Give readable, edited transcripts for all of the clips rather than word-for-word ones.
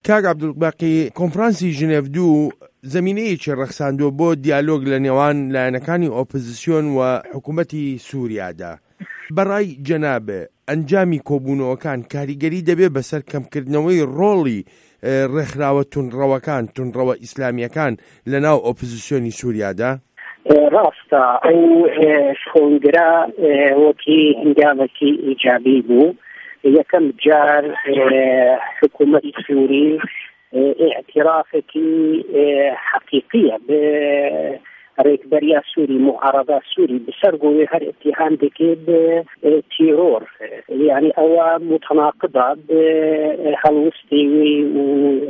کاک عەبدولباقی کۆنفرانسی ژنێڤ دوو زەمینەیەکی ڕەخساندووە بۆ دیالۆگ لە نێوان لایەنەکانی ئۆپۆزیسیۆن و حکوومەتی سووریادا. بەڕای جەنابێ ئەنجامی کۆبوونەوەکان کاریگەری دەبێت بەسەر کەمکردنەوەی ڕۆڵی ڕێکخراوە تونڕەوە ئیسلامیەکان لە ناو ئۆپۆزیسیۆنی سووریادا؟ ڕاستە ئەو شۆنگرا وەکی هەنگاوێکی ئیجابی بوو. یەکەم جار حکوومەتی سووری اعترافێکی حەقیقیە ڕێکبەریە سووری معارەضە سووری بسەرگۆی هەر اتهام دەکێت تیرۆر، یعنی ئەوە متناقضە هەڵوستی و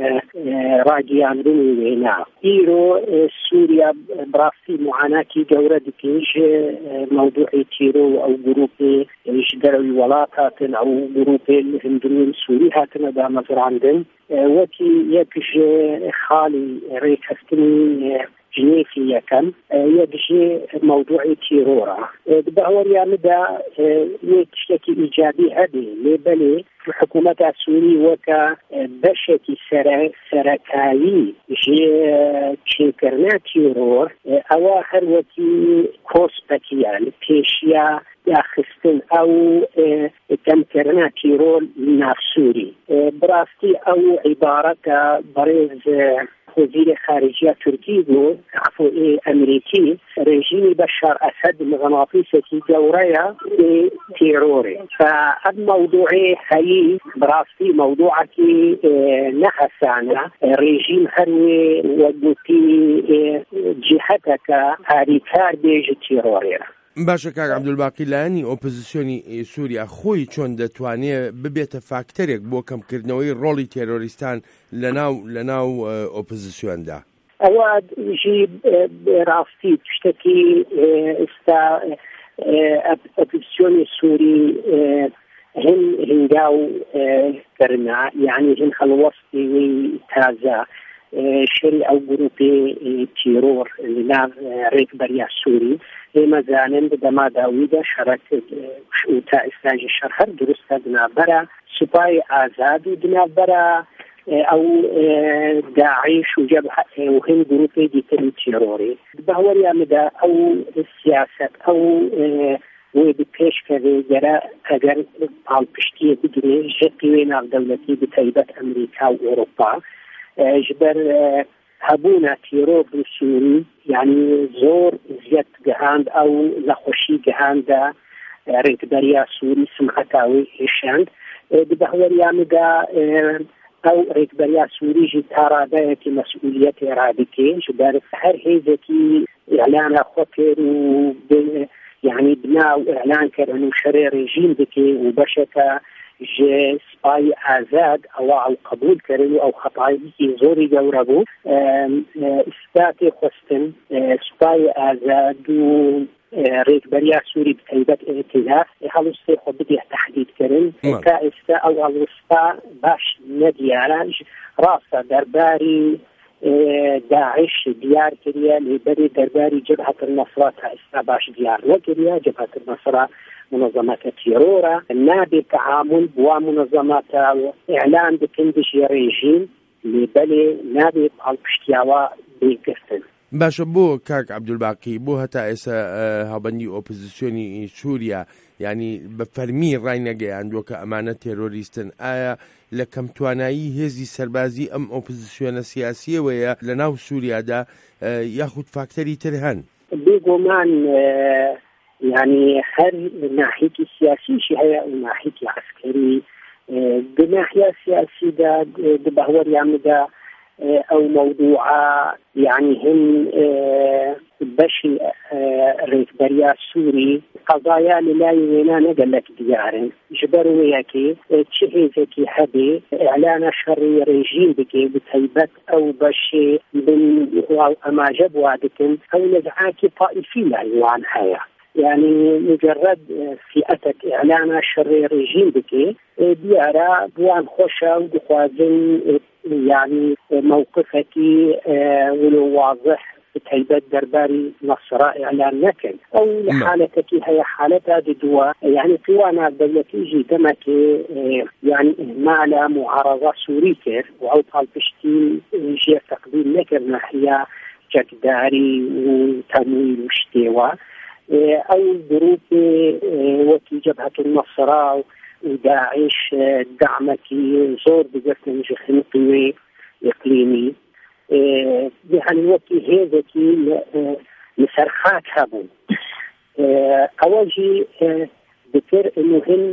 ڕاگەیاندنی وێنا. ئیرۆ سووریا بڕاستی معاناتی گەورە دکێش مەوضوعی تیرۆ و ئەو گروپی دەرەوی وڵات هاتن، ئەو گروپی هندروون سووری هاتنە دامەزراندن وەکی یەکش خاڵی ڕێکخستنی جنێفی یەکەم یەکژێ مەوضوعی تیرۆرە. بەهۆریاندا یەک شتێکی ئیجابی هەبێ لێبەلێ حکوومەتە سووری وەکە بەشێکی سەرەکایی چێکردنا تیرۆر ئەوە هەروەکی کۆسپەکیە پێشیە یاخستن ئەو کەمکردنا تیرۆر نافسووری. بڕاستی ئەو عیبارەتە بەڕێز وزیر خارجية تركي بو عفوا أمريكي رژیمی بشار أسد مغناطیسێکی گەورەیە تیرۆری. فهذا موضوعي هەیی براستی موضوعێکی نەحەسانە رژیم هەروێ وەگوتی جهتەکە هاریکار بێژە تیرۆریە. باشە کاک عەبدولباقی لایەنی ئۆپۆزیسیۆنی سووریا خۆی چۆن دەتوانێت ببێتە فاکتەرێک بۆ کەمکردنەوەی ڕۆڵی تێرۆریستان لە ناو ئۆپۆزیسیۆندا؟ ئەوە ژی ڕاستی شتێکی ئێستا ئۆپۆزیسیۆنی سووری هەنگاو کردنا، یعنی هەن هەڵوەستی تازە شری ئەو گروپی تیرۆر لەناو ڕێکبەریە سووری ئێمەزانن دەما داویدا شەڕەکرد و تا ئێستاژی شەڕ هەر دروستە دنابەرە سوپای ئازاد و دنابەرە ئەو داعش و هەن گروپی دیکەی تیرۆری. بەهۆریاندا ئەو سیاسەت ئەو وی بپێشکەوێ گەرە ئەگەر پاڵپشتیە بگرێ ژەتی وێ ناودەوڵەتی بتایبەت ئەمریکا و ئەوروپا جبر هەبوونە تیرۆر سووری یعنی زۆر زیاد گەهاند ئەو لە خۆشی گەهاندا ڕێکبەریە سووری سمعەتاوی هێشاند. بەهۆریاندا ئەو ڕێکبەریە سووریژی تاڕادایەکی مەسئولیەتی ڕادکێ جبر هەر هێزێکی ئیعلانە خۆپێر و یعنی بنا و ئیعلان کردن و شەڕێ ڕێژیم دکێ و بەشەکە سپای ئازاد ئەوە ئەو قبول کردن و ئەو خەتایەکی زۆری گەورە بوو. ئیسپاتی خستن سپای ئازاد و ڕێکبەریە سووری بتایبەت ئێتیلاف هەڵوستی خۆ بدێ تەحدیدکردن تا ئێستا ئەو هەڵوستا باش نەدیارە. ڕاستە دەرباری داعش دیار کردە لێبەری دەرباری جەبهەت النەسرە تا ئێستا باش دیار نەکردە. جەبهەت النەسرە منظمات تيرورا نابي تعامل بوا منظمات اعلان بكندش ريجيم لبلي نابي بالبشتياوا بيكفتن. باشە بۆ کاک عەبدولباقی بۆ هەتا ئێستا هاوبەندی ئۆپۆزیسیۆنی سووریا ینی بە فەرمی ڕای نەگەیاندووە کە ئەمانە تێرۆریستن. ئایا لە کەم توانایی هێزی سەربازی ئەم ئۆپۆزیسیۆنە سیاسیەوەیە لە ناو سووریادا یاخود فاکتەری تر هەن؟ بێگومان يعني هر ناحية سياسية هي ناحية عسكري بناحية سياسية بهور يعمل أو موضوع يعني هم بشي ريكبريا سوري قضايا لا يوينا نقلك ديارن جبروا وياكي تشهيزكي حبي إعلان شر ريجيم بكي بتهيبت أو بشي من أما جبوا دكن أو نزعاكي طائفي لا يوان حياة يعني مجرد فئتك إعلان شر ريجيم بكي ديارة بوان خوشة ودخوازن يعني موقفك ولو واضح تایبەت دەرباری نەسرا ئێعلان نەکەن ئەو لە حالەتێکی هەیە حالەتا دووە یعنی قوانە دەوڵەتیژی دەمەکێ یعنی مالە معارضە سووری کرد و ئەو پاڵپشتی ژێ تەقبیل نەکرد ناحیە جەکداری و تەمویل و شتێوە ئەو گروپی وەکی جەبهەت النەسرا و داعش دعمەکی زۆر بگرتن ژە خنقی وێ ئیقلیمی يعني وكي هذاكي مسرخات هبون أواجي ذكر إنه هن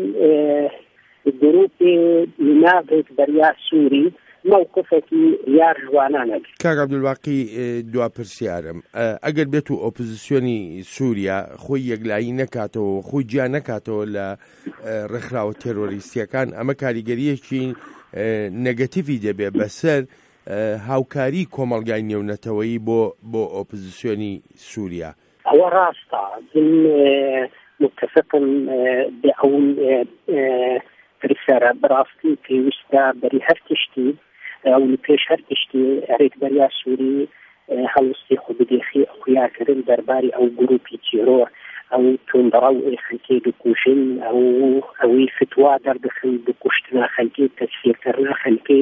الجروب ينابك بريا سوري موقفكي يارجوانا كاك عبد الباقي دوا برسيارم أجر بيتو أوبوزيسيوني سوريا خوي يقلعي نكاتو خوي جا نكاتو لا رخراو تيروريستيا كان أما كاريجريشي نيجاتيفي دبي بسر هاوکاری کۆمەڵگای نێونەتەوەیی بۆ ئۆپۆزیسیۆنی سووریا ئەوە ڕاستە متفقم بەو پرسیارە بەڕاستی پێویستە بەری هەر تشتی ئەو پێش هەر تشتی ڕێکبەریا سووری هەڵوستی خۆ بدێخی خویاکردن دەرباری ئەو گروپی تیرۆر ئەو تۆندەڕە و خەلکێ بکوژن ئەوەی فتوا دەردەخن بکوشتنا خەلکێ تەسفیرکردنا خەلکێ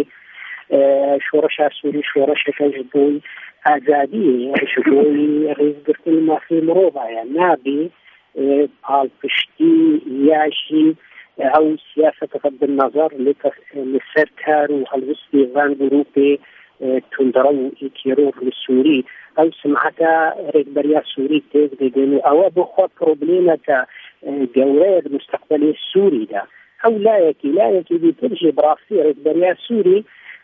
شورش سوری شورشەکەش بووی ئازادیش بۆی ڕێزگرتنی مافی مرۆڤایە نابێ پاڵپشتی یاشی ئەو سیاسەتەکە بنەزەر لەسەر کار و هەڵوستی ڤان گروپێ توندڕە و ئیتیرۆر لە سووری ئەو سمعەتە ڕێکبەریا سووری تێک دەدێن و ئەوە بۆخوا پرۆبلێمەکە گەورەیە لە مستەقبەلی سووریدا ئەو لایەکی دیترژی بڕاستی ڕێکبەریا سووری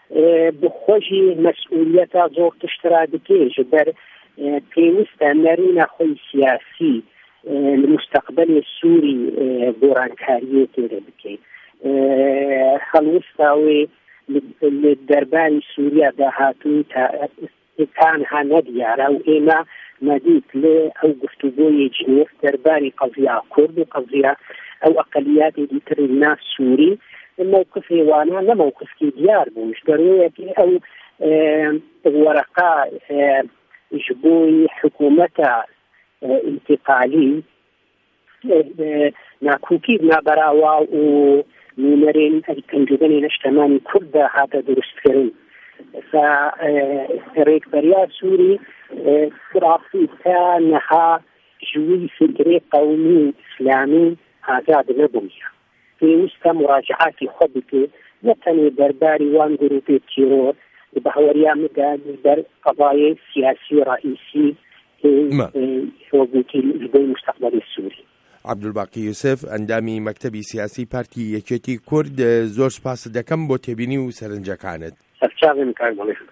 بخۆشی مەسئولیەتە زۆر تشترا دکێژ بەر پێویستە نەرینە خۆی سیاسی لە مستەقبەلی سووری گۆڕانکاریە تێرە بکەیت هەڵوستاوێ لە دەرباری سووریا داهاتوو تانها نەدیارە و ئێمە نەدیت لێ ئەو گفتوگۆی جنێف دەرباری قەزیا کورد و قەزیا ئەو ئەقەلیاتی دیتر ناف سووری موقف وانا لا موقف كي ديار بوش ضروري او ورقة جبوي حكومة انتقالي ناكوكي نابراوا ونمرين الكنجباني نشتماني كردة هذا درست كريم فريك بريا سوري راسي كانها جوي فكري قومي اسلامي هذا نبوية پێویستە مراجعاتی خۆ بکە نەتەنێ دەرباری وان گروپی تیرۆر بە هەوەریاندا دەر قەضایە سیاسی ڕئیسی وەگوتی بۆی مستەقبەلی سووری. عەبدولباقی یوسف ئەندامی مەکتەبی سیاسی پارتی یەکێتی کورد زۆر سپاس دەکەم بۆ تێبینی و سەرنجەکانت. سەرچاوێن کار بڵێ.